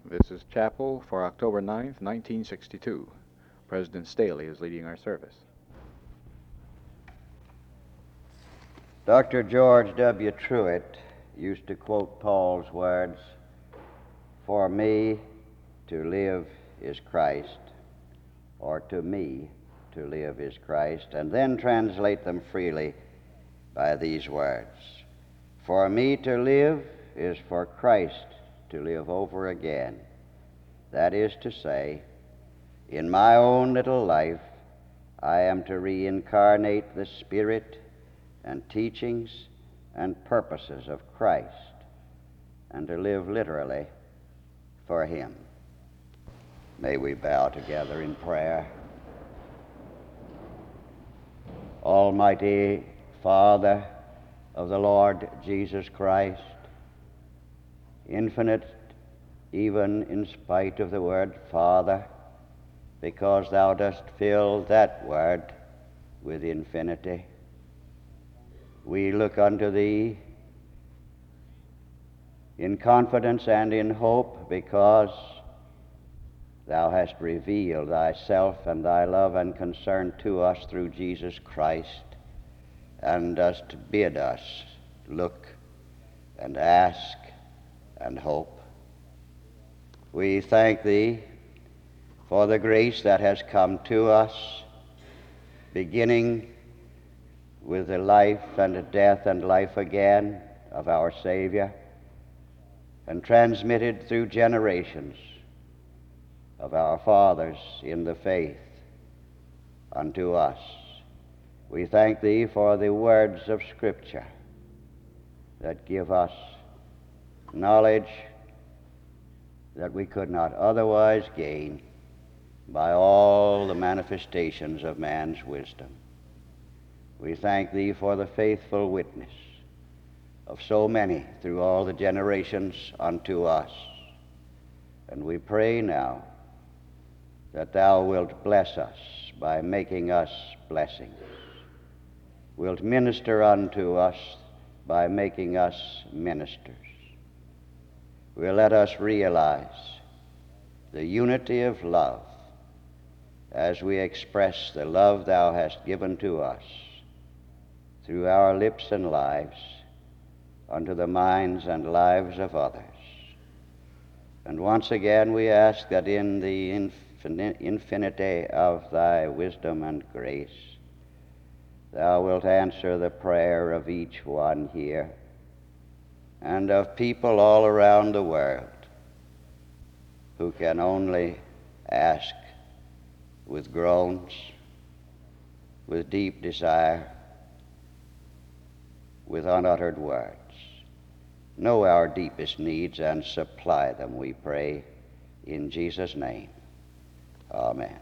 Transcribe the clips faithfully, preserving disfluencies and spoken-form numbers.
This is chapel for October ninth, nineteen sixty-two. President Staley is leading our service. Doctor George W. Truett used to quote Paul's words, "For me to live is Christ, or to me to live is Christ," and then translate them freely by these words, "For me to live is for Christ to live over again. That is to say, in my own little life, I am to reincarnate the spirit and teachings and purposes of Christ, and to live literally for Him." May we bow together in prayer. Almighty Father of the Lord Jesus Christ, infinite even in spite of the word Father, because Thou dost fill that word with infinity, we look unto Thee in confidence and in hope, because Thou hast revealed Thyself and Thy love and concern to us through Jesus Christ, and dost bid us look and ask and hope. We thank Thee for the grace that has come to us, beginning with the life and the death and life again of our Savior, and transmitted through generations of our fathers in the faith unto us. We thank Thee for the words of Scripture that give us knowledge that we could not otherwise gain by all the manifestations of man's wisdom. We thank Thee for the faithful witness of so many through all the generations unto us. And we pray now that Thou wilt bless us by making us blessings, wilt minister unto us by making us ministers, will let us realize the unity of love as we express the love Thou hast given to us through our lips and lives unto the minds and lives of others. And once again we ask that in the infin- infinity of Thy wisdom and grace, Thou wilt answer the prayer of each one here and of people all around the world who can only ask with groans, with deep desire, with unuttered words. Know our deepest needs and supply them, we pray, in Jesus' name. Amen.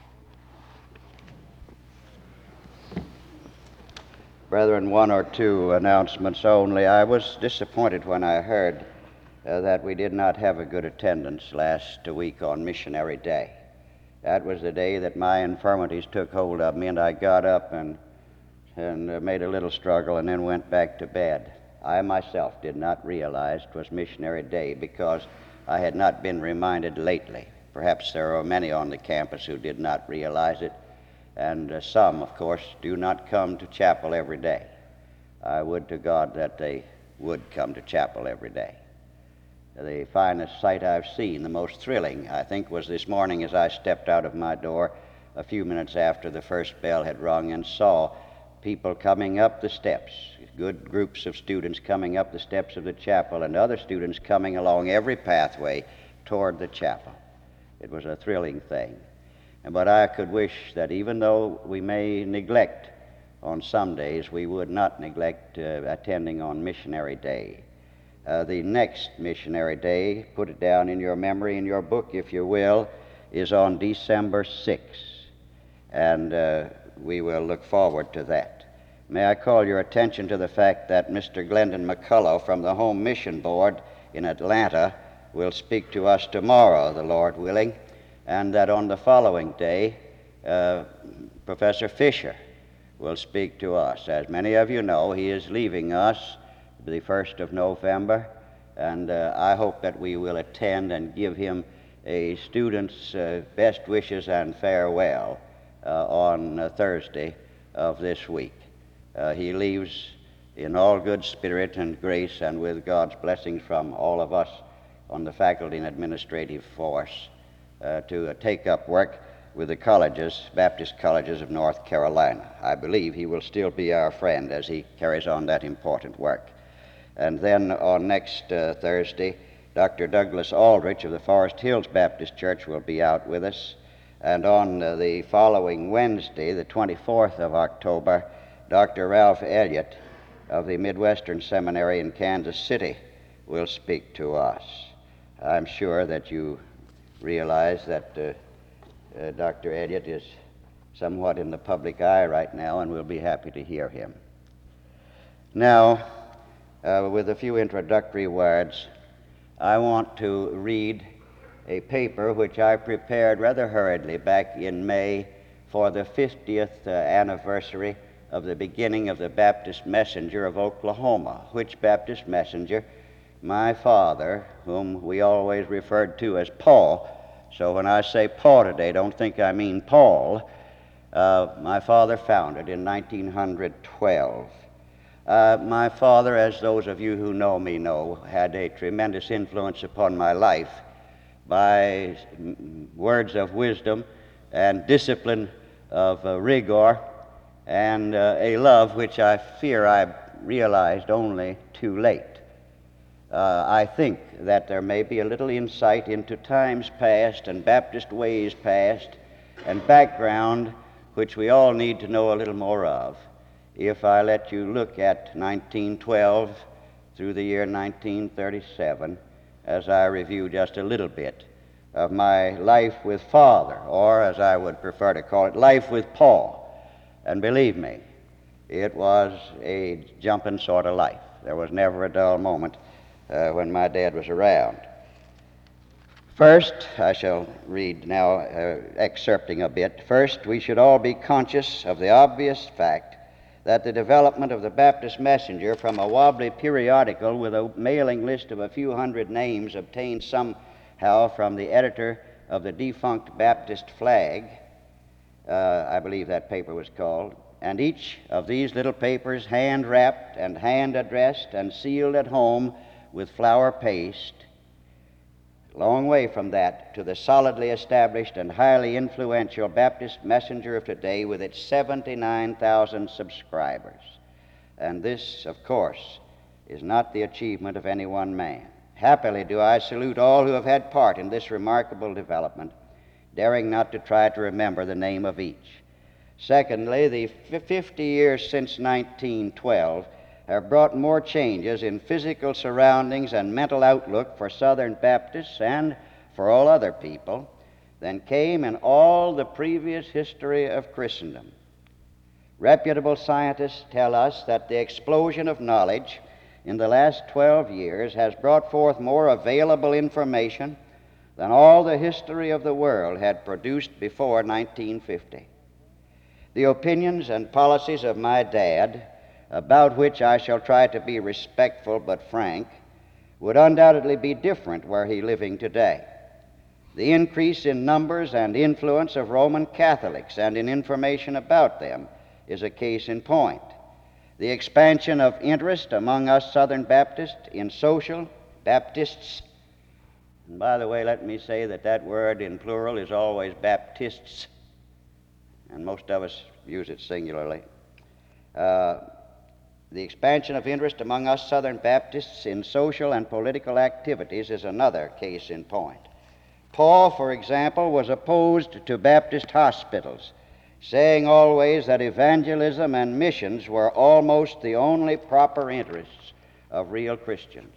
Brethren, one or two announcements only. I was disappointed when I heard uh, that we did not have a good attendance last week on Missionary Day. That was the day that my infirmities took hold of me, and I got up and, and uh, made a little struggle and then went back to bed. I myself did not realize it was Missionary Day because I had not been reminded lately. Perhaps there are many on the campus who did not realize it, and uh, some, of course, do not come to chapel every day. I would to God that they would come to chapel every day. The finest sight I've seen, the most thrilling, I think, was this morning as I stepped out of my door a few minutes after the first bell had rung and saw people coming up the steps, good groups of students coming up the steps of the chapel, and other students coming along every pathway toward the chapel. It was a thrilling thing. But I could wish that even though we may neglect on some days, we would not neglect uh, attending on Missionary Day. Uh, the next Missionary Day, put it down in your memory, in your book, if you will, is on December sixth, and uh, we will look forward to that. May I call your attention to the fact that Mister Glendon McCullough from the Home Mission Board in Atlanta will speak to us tomorrow, the Lord willing, and that on the following day, uh, Professor Fisher will speak to us. As many of you know, he is leaving us the first of November, and uh, I hope that we will attend and give him a student's uh, best wishes and farewell uh, on uh, Thursday of this week. Uh, he leaves in all good spirit and grace, and with God's blessings from all of us on the faculty and administrative force uh, to uh, take up work with the colleges, Baptist colleges of North Carolina. I believe he will still be our friend as he carries on that important work. And then on next uh, Thursday, Doctor Douglas Aldrich of the Forest Hills Baptist Church will be out with us. And on uh, the following Wednesday, the twenty-fourth of October, Doctor Ralph Elliott of the Midwestern Seminary in Kansas City will speak to us. I'm sure that you realize that uh, uh, Doctor Elliott is somewhat in the public eye right now, and we'll be happy to hear him. Now, uh, with a few introductory words, I want to read a paper which I prepared rather hurriedly back in May for the fiftieth uh, anniversary of the beginning of the Baptist Messenger of Oklahoma, which Baptist Messenger my father, whom we always referred to as Paul, so when I say Paul today, don't think I mean Paul, uh, my father founded in nineteen twelve. Uh, my father, as those of you who know me know, had a tremendous influence upon my life by words of wisdom and discipline of uh, rigor and uh, a love which I fear I realized only too late. Uh, I think that there may be a little insight into times past and Baptist ways past and background which we all need to know a little more of if I let you look at nineteen twelve through the year nineteen thirty-seven as I review just a little bit of my life with Father, or as I would prefer to call it, life with Paul. And believe me, it was a jumping sort of life. There was never a dull moment uh, when my dad was around. First, I shall read now, uh, excerpting a bit. First, we should all be conscious of the obvious fact that the development of the Baptist Messenger from a wobbly periodical with a mailing list of a few hundred names obtained somehow from the editor of the defunct Baptist Flag, uh, I believe that paper was called, and each of these little papers hand-wrapped and hand-addressed and sealed at home with flour paste, long way from that to the solidly established and highly influential Baptist Messenger of today with its seventy-nine thousand subscribers. And this, of course, is not the achievement of any one man. Happily do I salute all who have had part in this remarkable development, daring not to try to remember the name of each. Secondly, the fifty years since nineteen twelve have brought more changes in physical surroundings and mental outlook for Southern Baptists and for all other people than came in all the previous history of Christendom. Reputable scientists tell us that the explosion of knowledge in the last twelve years has brought forth more available information than all the history of the world had produced before nineteen fifty. The opinions and policies of my dad, about which I shall try to be respectful but frank, would undoubtedly be different were he living today. The increase in numbers and influence of Roman Catholics and in information about them is a case in point. The expansion of interest among us Southern Baptists in social Baptists, and by the way, let me say that that word in plural is always Baptists, and most of us use it singularly. Uh, The expansion of interest among us Southern Baptists in social and political activities is another case in point. Paul, for example, was opposed to Baptist hospitals, saying always that evangelism and missions were almost the only proper interests of real Christians.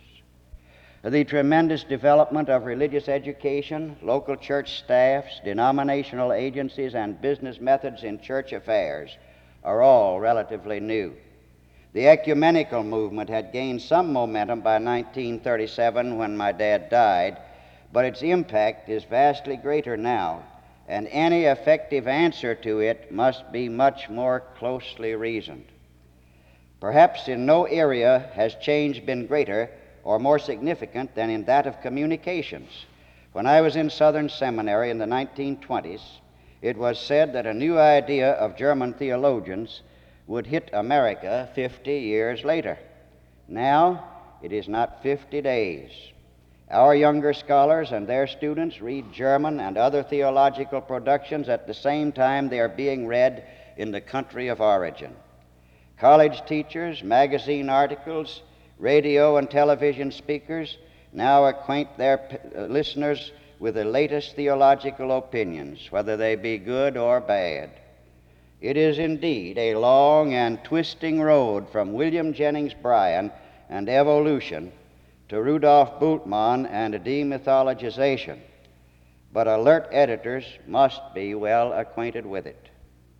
The tremendous development of religious education, local church staffs, denominational agencies, and business methods in church affairs are all relatively new. The ecumenical movement had gained some momentum by nineteen thirty-seven when my dad died, but its impact is vastly greater now, and any effective answer to it must be much more closely reasoned. Perhaps in no area has change been greater or more significant than in that of communications. When I was in Southern Seminary in the nineteen twenties, it was said that a new idea of German theologians would hit America fifty years later. Now, it is not fifty days. Our younger scholars and their students read German and other theological productions at the same time they are being read in the country of origin. College teachers, magazine articles, radio and television speakers now acquaint their p- listeners with the latest theological opinions, whether they be good or bad. It is indeed a long and twisting road from William Jennings Bryan and evolution to Rudolf Bultmann and demythologization, but alert editors must be well acquainted with it.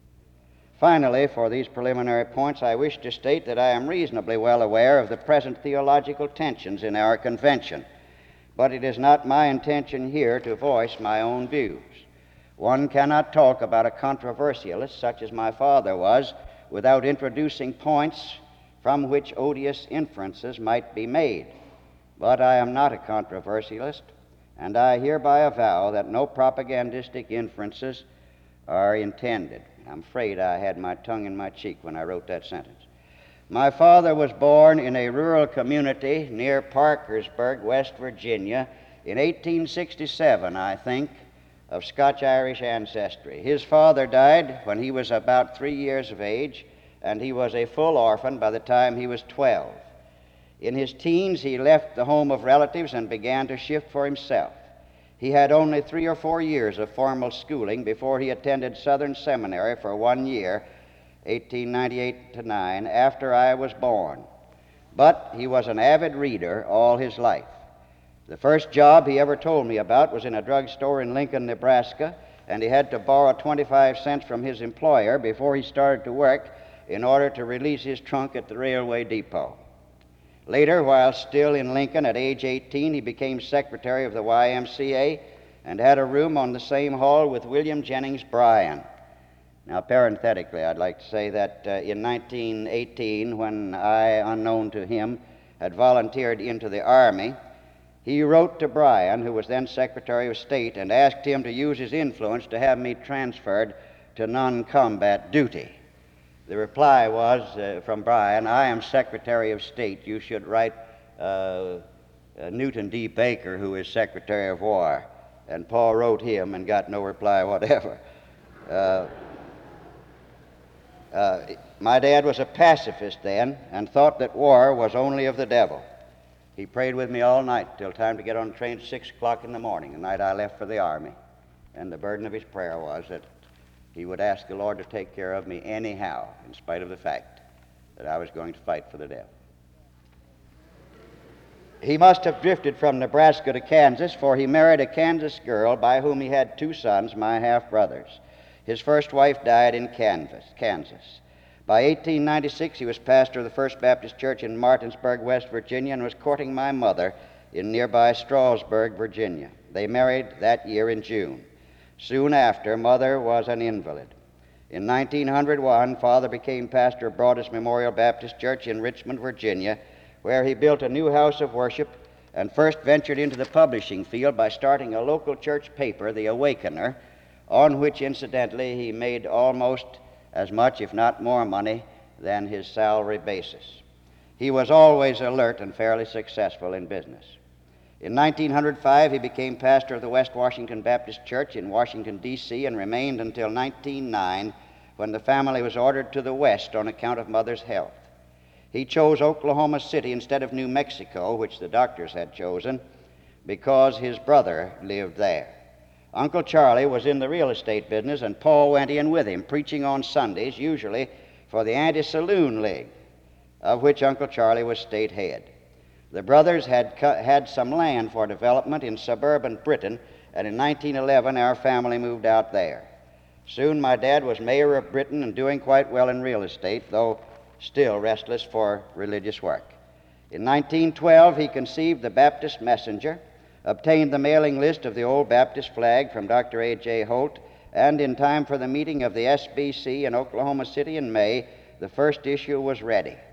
Finally, for these preliminary points, I wish to state that I am reasonably well aware of the present theological tensions in our convention, but it is not my intention here to voice my own views. One cannot talk about a controversialist such as my father was without introducing points from which odious inferences might be made. But I am not a controversialist, and I hereby avow that no propagandistic inferences are intended. I'm afraid I had my tongue in my cheek when I wrote that sentence. My father was born in a rural community near Parkersburg, West Virginia, in eighteen sixty-seven, I think, of Scotch-Irish ancestry. His father died when he was about three years of age, and he was a full orphan by the time he was twelve. In his teens, he left the home of relatives and began to shift for himself. He had only three or four years of formal schooling before he attended Southern Seminary for one year, eighteen ninety-eight to nine, after I was born. But he was an avid reader all his life. The first job he ever told me about was in a drugstore in Lincoln, Nebraska, and he had to borrow twenty-five cents from his employer before he started to work in order to release his trunk at the railway depot. Later, while still in Lincoln at age eighteen, he became secretary of the Y M C A and had a room on the same hall with William Jennings Bryan. Now, parenthetically, I'd like to say that uh, in nineteen eighteen, when I, unknown to him, had volunteered into the Army, he wrote to Bryan, who was then Secretary of State, and asked him to use his influence to have me transferred to non-combat duty. The reply was uh, from Bryan, I am Secretary of State. You should write uh, uh, Newton D. Baker, who is Secretary of War. And Paul wrote him and got no reply whatever. Uh, uh, my dad was a pacifist then and thought that war was only of the devil. He prayed with me all night till time to get on the train at six o'clock in the morning, the night I left for the Army. And the burden of his prayer was that he would ask the Lord to take care of me anyhow, in spite of the fact that I was going to fight for the devil. He must have drifted from Nebraska to Kansas, for he married a Kansas girl by whom he had two sons, my half-brothers. His first wife died in Kansas. Kansas. By eighteen ninety-six, he was pastor of the First Baptist Church in Martinsburg, West Virginia, and was courting my mother in nearby Stroudsburg, Virginia. They married that year in June. Soon after, Mother was an invalid. In nineteen oh one, Father became pastor of Broadus Memorial Baptist Church in Richmond, Virginia, where he built a new house of worship and first ventured into the publishing field by starting a local church paper, The Awakener, on which, incidentally, he made almost as much, if not more money, than his salary basis. He was always alert and fairly successful in business. In nineteen oh five, he became pastor of the West Washington Baptist Church in Washington, D C, and remained until nineteen oh nine, when the family was ordered to the West on account of Mother's health. He chose Oklahoma City instead of New Mexico, which the doctors had chosen, because his brother lived there. Uncle Charlie was in the real estate business, and Paul went in with him, preaching on Sundays, usually for the Anti-Saloon League, of which Uncle Charlie was state head. The brothers had cu- had some land for development in suburban Britain, and in nineteen eleven our family moved out there. Soon my dad was mayor of Britain and doing quite well in real estate, though still restless for religious work. In nineteen twelve, he conceived the Baptist Messenger, obtained the mailing list of the old Baptist flag from Doctor A J Holt, and in time for the meeting of the S B C in Oklahoma City in May, the first issue was ready.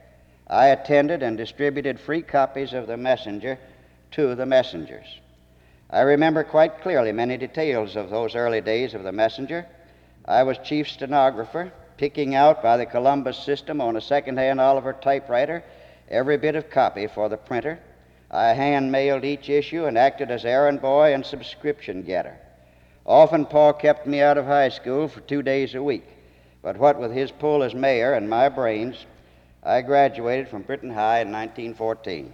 I attended and distributed free copies of the Messenger to the messengers. I remember quite clearly many details of those early days of the Messenger. I was chief stenographer, picking out by the Columbus system on a second-hand Oliver typewriter every bit of copy for the printer. I hand-mailed each issue and acted as errand boy and subscription getter. Often Pa kept me out of high school for two days a week, but what with his pull as mayor and my brains, I graduated from Britton High in nineteen fourteen.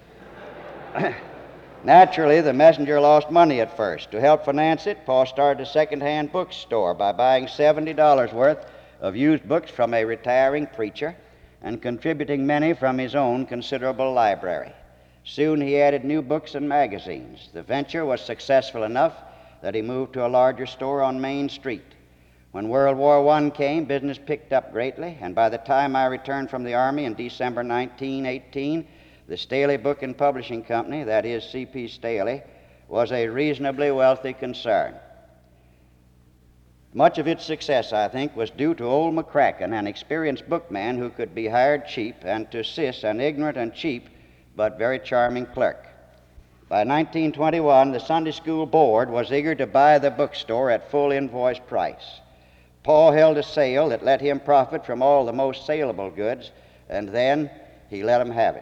Naturally, the Messenger lost money at first. To help finance it, Pa started a second-hand bookstore by buying seventy dollars worth of used books from a retiring preacher and contributing many from his own considerable library. Soon he added new books and magazines. The venture was successful enough that he moved to a larger store on Main Street. When World War One came, business picked up greatly, and by the time I returned from the Army in December nineteen eighteen, the Staley Book and Publishing Company, that is C P Staley, was a reasonably wealthy concern. Much of its success, I think, was due to old McCracken, an experienced bookman who could be hired cheap, and to Sis, an ignorant and cheap but very charming clerk. By nineteen twenty-one, the Sunday School Board was eager to buy the bookstore at full invoice price. Paul held a sale that let him profit from all the most saleable goods, and then he let him have it.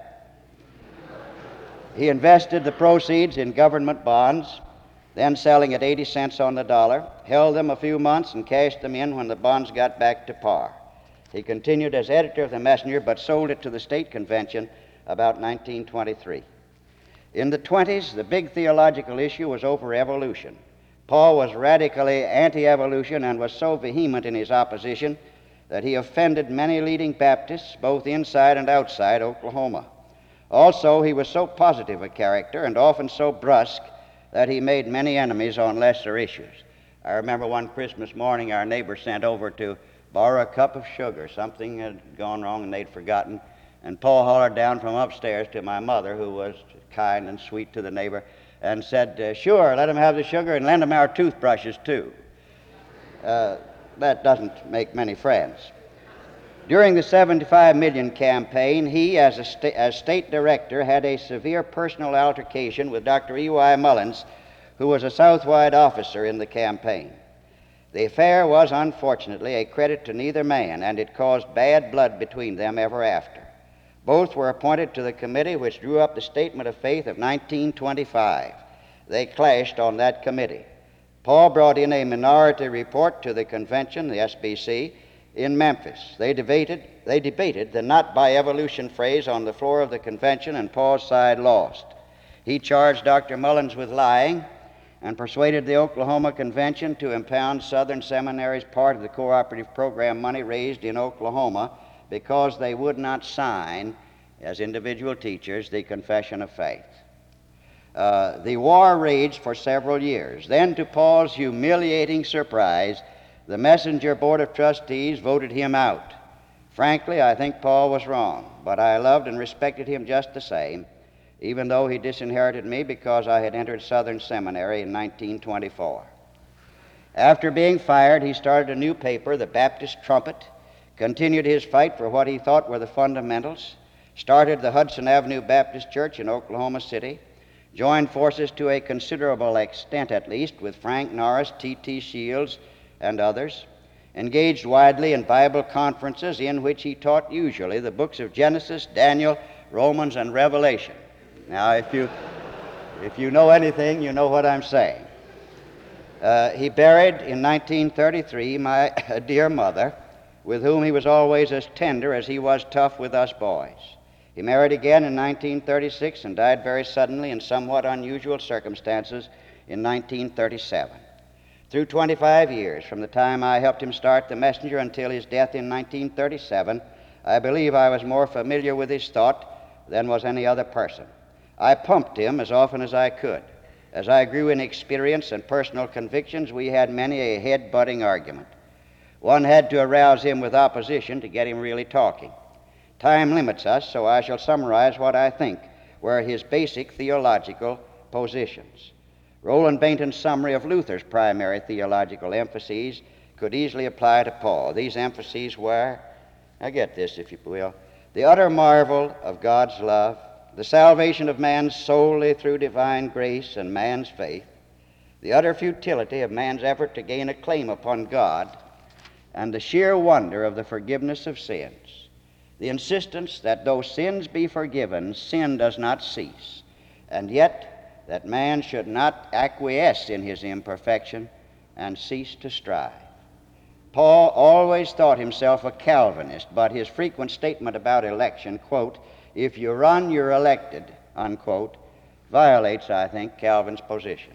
He invested the proceeds in government bonds, then selling at eighty cents on the dollar, held them a few months and cashed them in when the bonds got back to par. He continued as editor of the Messenger, but sold it to the state convention about nineteen twenty-three. In the twenties, the big theological issue was over evolution. Paul was radically anti-evolution and was so vehement in his opposition that he offended many leading Baptists, both inside and outside Oklahoma. Also, he was so positive a character and often so brusque that he made many enemies on lesser issues. I remember one Christmas morning our neighbor sent over to borrow a cup of sugar. Something had gone wrong and they'd forgotten. And Paul hollered down from upstairs to my mother, who was kind and sweet to the neighbor, and said, uh, sure, let him have the sugar and lend him our toothbrushes too. Uh, that doesn't make many friends. During the seventy-five million campaign, he, as, a sta- as state director, had a severe personal altercation with Doctor E Y Mullins, who was a Southwide officer in the campaign. The affair was, unfortunately, a credit to neither man, and it caused bad blood between them ever after. Both were appointed to the committee which drew up the Statement of Faith of nineteen twenty-five. They clashed on that committee. Paul brought in a minority report to the convention, the S B C, in Memphis. They debated, they debated the not by evolution phrase on the floor of the convention, and Paul's side lost. He charged Doctor Mullins with lying and persuaded the Oklahoma Convention to impound Southern Seminary's part of the cooperative program money raised in Oklahoma because they would not sign, as individual teachers, the Confession of Faith. Uh, the war raged for several years. Then, to Paul's humiliating surprise, the Messenger Board of Trustees voted him out. Frankly, I think Paul was wrong, but I loved and respected him just the same, even though he disinherited me because I had entered Southern Seminary in nineteen twenty-four. After being fired, he started a new paper, the Baptist Trumpet, continued his fight for what he thought were the fundamentals, started the Hudson Avenue Baptist Church in Oklahoma City, joined forces to a considerable extent at least with Frank Norris, T T Shields, and others, engaged widely in Bible conferences in which he taught usually the books of Genesis, Daniel, Romans, and Revelation. Now, if you, if you know anything, you know what I'm saying. Uh, he buried in nineteen thirty-three my dear mother, with whom he was always as tender as he was tough with us boys. He married again in nineteen thirty-six and died very suddenly in somewhat unusual circumstances in nineteen thirty-seven. Through twenty-five years, from the time I helped him start the Messenger until his death in nineteen thirty-seven, I believe I was more familiar with his thought than was any other person. I pumped him as often as I could. As I grew in experience and personal convictions, we had many a head-butting argument. One had to arouse him with opposition to get him really talking. Time limits us, so I shall summarize what I think were his basic theological positions. Roland Bainton's summary of Luther's primary theological emphases could easily apply to Paul. These emphases were, now get this if you will, the utter marvel of God's love, the salvation of man solely through divine grace and man's faith, the utter futility of man's effort to gain a claim upon God, and the sheer wonder of the forgiveness of sins, the insistence that though sins be forgiven, sin does not cease, and yet that man should not acquiesce in his imperfection and cease to strive. Paul always thought himself a Calvinist, but his frequent statement about election, quote, "If you run, you're elected," unquote, violates, I think, Calvin's position.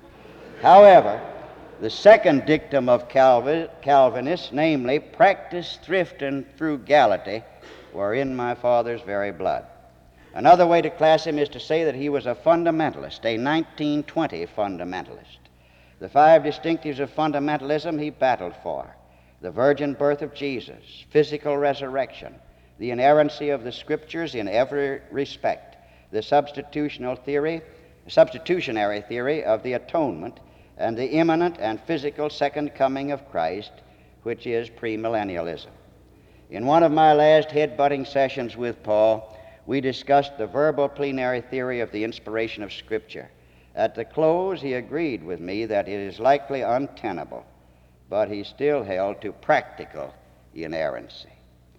However, the second dictum of Calvin, Calvinists, namely, practice thrift and frugality, were in my father's very blood. Another way to class him is to say that he was a fundamentalist, a nineteen twenty fundamentalist. The five distinctives of fundamentalism he battled for: the virgin birth of Jesus, physical resurrection, the inerrancy of the Scriptures in every respect, the substitutional theory, substitutionary theory of the atonement, and the imminent and physical second coming of Christ, which is premillennialism. In one of my last head-butting sessions with Paul, we discussed the verbal plenary theory of the inspiration of Scripture. At the close, he agreed with me that it is likely untenable, but he still held to practical inerrancy.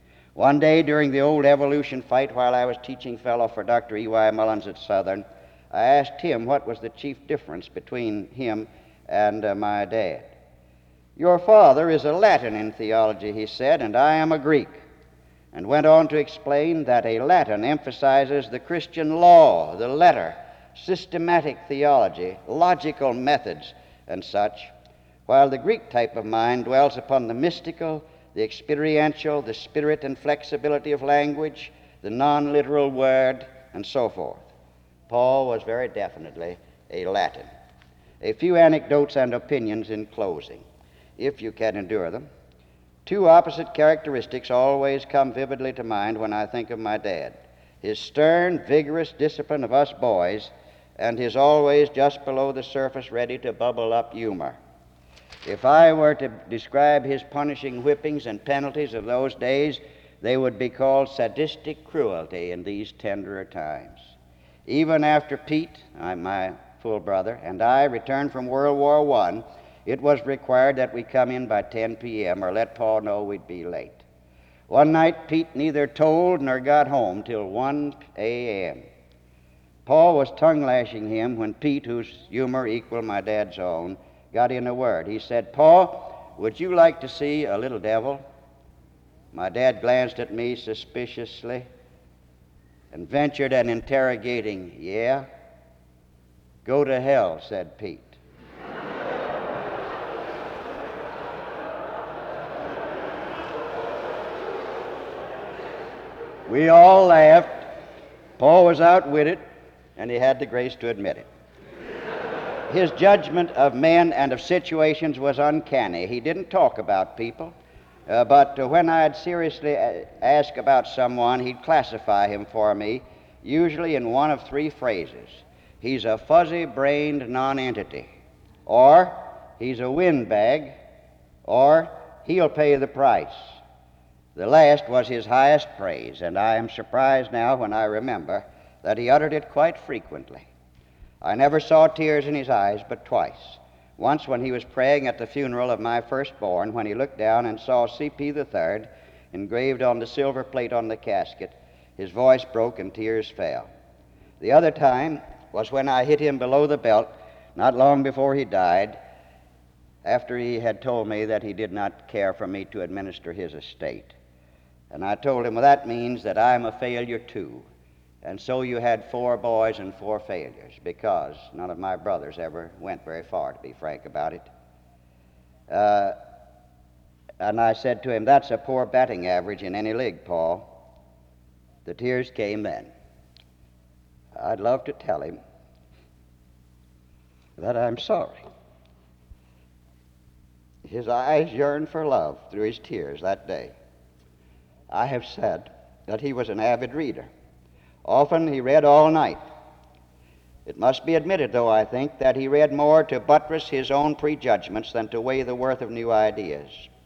One day during the old evolution fight, while I was teaching fellow for Doctor E Y Mullins at Southern, I asked him what was the chief difference between him and uh, my dad. "Your father is a Latin in theology," he said, "and I am a Greek," and went on to explain that a Latin emphasizes the Christian law, the letter, systematic theology, logical methods, and such, while the Greek type of mind dwells upon the mystical, the experiential, the spirit and flexibility of language, the non-literal word, and so forth. Paul was very definitely a Latin. A few anecdotes and opinions in closing, if you can endure them. Two opposite characteristics always come vividly to mind when I think of my dad: his stern, vigorous discipline of us boys, and his always just below the surface, ready to bubble up humor. If I were to describe his punishing whippings and penalties of those days, they would be called sadistic cruelty in these tenderer times. Even after Pete, my full brother, and I returned from World War One, it was required that we come in by ten p.m. or let Paul know we'd be late. One night, Pete neither told nor got home till one a.m. Paul was tongue-lashing him when Pete, whose humor equaled my dad's own, got in a word. He said, "Paul, would you like to see a little devil?" My dad glanced at me suspiciously and ventured an interrogating, "Yeah?" "Go to hell," said Pete. We all laughed. Paul was outwitted, and he had the grace to admit it. His judgment of men and of situations was uncanny. He didn't talk about people, uh, but uh, when I'd seriously ask about someone, he'd classify him for me, usually in one of three phrases. He's a fuzzy-brained nonentity, or he's a windbag, or he'll pay the price. The last was his highest praise, and I am surprised now when I remember that he uttered it quite frequently. I never saw tears in his eyes but twice. Once when he was praying at the funeral of my firstborn, when he looked down and saw C P the third engraved on the silver plate on the casket, his voice broke and tears fell. The other time was when I hit him below the belt not long before he died, after he had told me that he did not care for me to administer his estate. And I told him, "Well, that means that I'm a failure too. And so you had four boys and four failures," because none of my brothers ever went very far, to be frank about it. Uh, and I said to him, "That's a poor batting average in any league, Paul." The tears came then. I'd love to tell him that I'm sorry. His eyes yearned for love through his tears that day. I have said that he was an avid reader. Often he read all night. It must be admitted, though, I think, that he read more to buttress his own prejudgments than to weigh the worth of new ideas.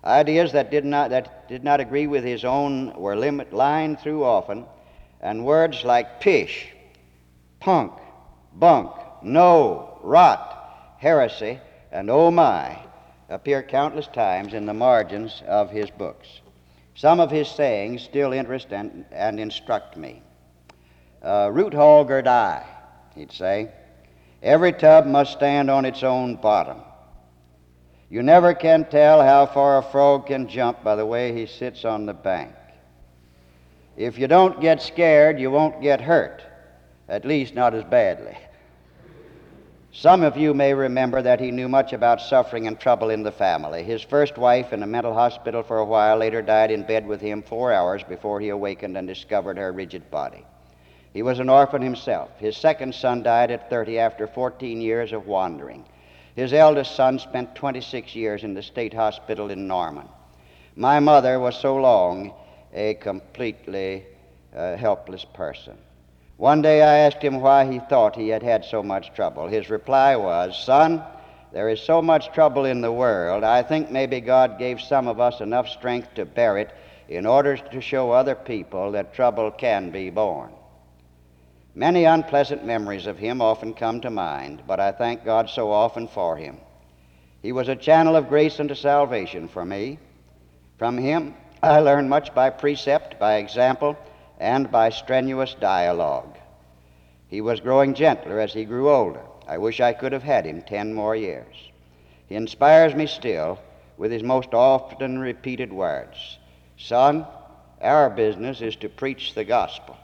Ideas that did not, that did not agree with his own were limit, lined through often, and words like pish, punk, bunk, no, rot, heresy, and oh my appear countless times in the margins of his books. Some of his sayings still interest and, and instruct me. Uh, root hog or die, he'd say. Every tub must stand on its own bottom. You never can tell how far a frog can jump by the way he sits on the bank. If you don't get scared, you won't get hurt, at least not as badly. Some of you may remember that he knew much about suffering and trouble in the family. His first wife, in a mental hospital for a while, later died in bed with him four hours before he awakened and discovered her rigid body. He was an orphan himself. His second son died at thirty after fourteen years of wandering. His eldest son spent twenty-six years in the state hospital in Norman. My mother was so long a completely uh, helpless person. One day I asked him why he thought he had had so much trouble. His reply was, "Son, there is so much trouble in the world, I think maybe God gave some of us enough strength to bear it in order to show other people that trouble can be borne." Many unpleasant memories of him often come to mind, but I thank God so often for him. He was a channel of grace unto salvation for me. From him I learned much by precept, by example, and by strenuous dialogue. He was growing gentler as he grew older. I wish I could have had him ten more years. He inspires me still with his most often repeated words. "Son, our business is to preach the gospel.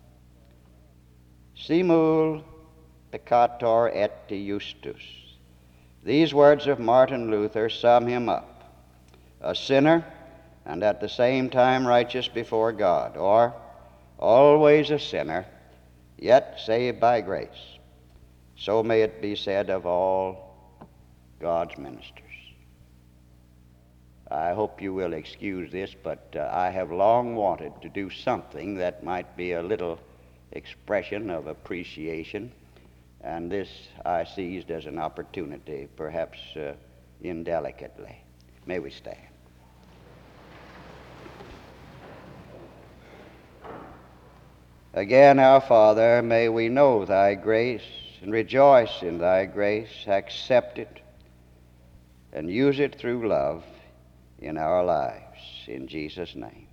Simul peccator et justus." These words of Martin Luther sum him up. A sinner and at the same time righteous before God, or always a sinner, yet saved by grace. So may it be said of all God's ministers. I hope you will excuse this, but uh, I have long wanted to do something that might be a little expression of appreciation, and this I seized as an opportunity, perhaps uh, indelicately. May we stand. Again, our Father, may we know thy grace and rejoice in thy grace, accept it, and use it through love in our lives. In Jesus' name.